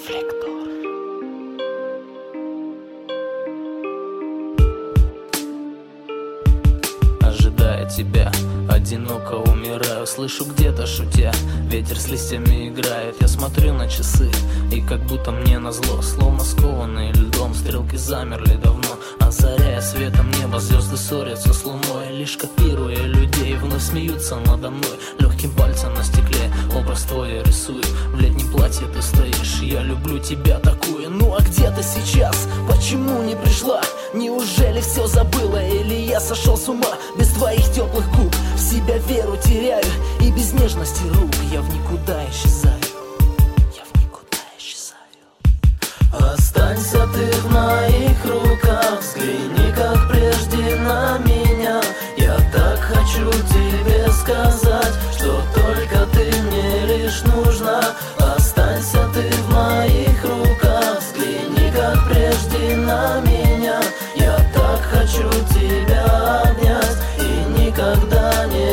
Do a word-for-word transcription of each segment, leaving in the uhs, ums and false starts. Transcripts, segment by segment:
Ожидая тебя, одиноко умираю. Слышу где-то шутя, ветер с листьями играет. Я смотрю на часы, и как будто мне назло, словно скованные льдом, стрелки замерли давно, озаряя светом небо. Звезды ссорятся с луной, лишь копируя людей, вновь смеются надо мной. Легким пальцем на стекле образ твой я рисую. В летнем платье ты стоишь, я люблю тебя такую. Ну а где ты сейчас? Почему не пришла? Неужели все забыла? Или я сошел с ума без твоих теплых губ? В себя веру теряю, и без нежности рук я в никуда исчезаю. Я в никуда исчезаю. Останься ты в моих руках, взгляни, как прежде на меня. Я так хочу тебе сказать, что только ты мне лишь нужна. Останься ты в моих руках, взгляни, как прежде на меня. Я так хочу тебя обнять и никогда не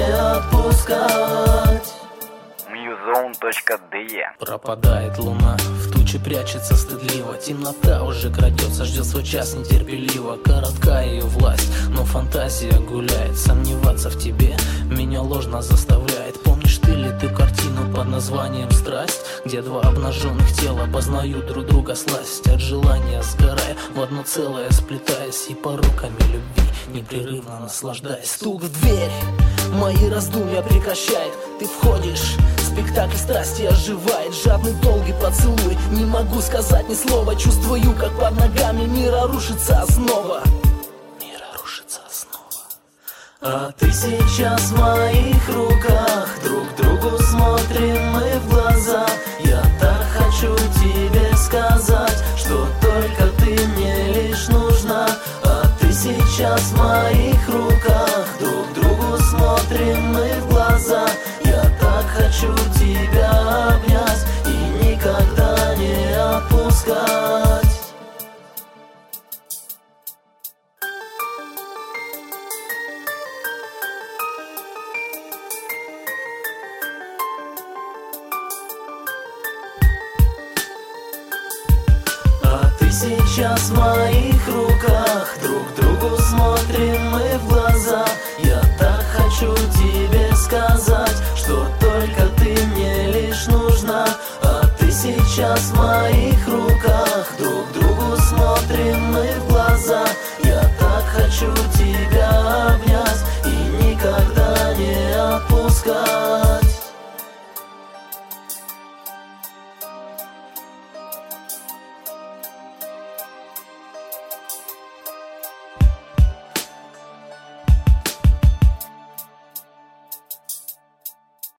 отпускать. Мьюзон точка де. Пропадает луна, в туче прячется стыдливо. Темнота уже крадется, ждет свой час нетерпеливо. Коротка ее власть, но фантазия гуляет. Сомневаться в тебе меня ложно заставляет. Помнишь ты ли ты картину под названием «Страсть», где два обнаженных тела познают друг друга сласть, от желания сгорая, в одно целое сплетаясь, и пороками любви непрерывно наслаждаясь. Стук в дверь мои раздумья прекращает. Ты входишь, спектакль страсти оживает. Жадный долгий поцелуй, не могу сказать ни слова. Чувствую, как под ногами мира рушится основа. Мира рушится основа. А ты сейчас в моих руках, друг другу смотрим мы в глаза. Я так хочу тебе сказать, что только ты мне лишь нужна. А ты сейчас в моих руках, друг другу смотрим мы в глаза. Я так хочу тебя обнять и никогда не отпускать. А ты сейчас в моих руках, друг другу смотрим мы в глаза. Я так хочу тебе сказать, что только ты мне лишь нужна. А ты сейчас в моих руках, друг другу смотрим мы в глаза.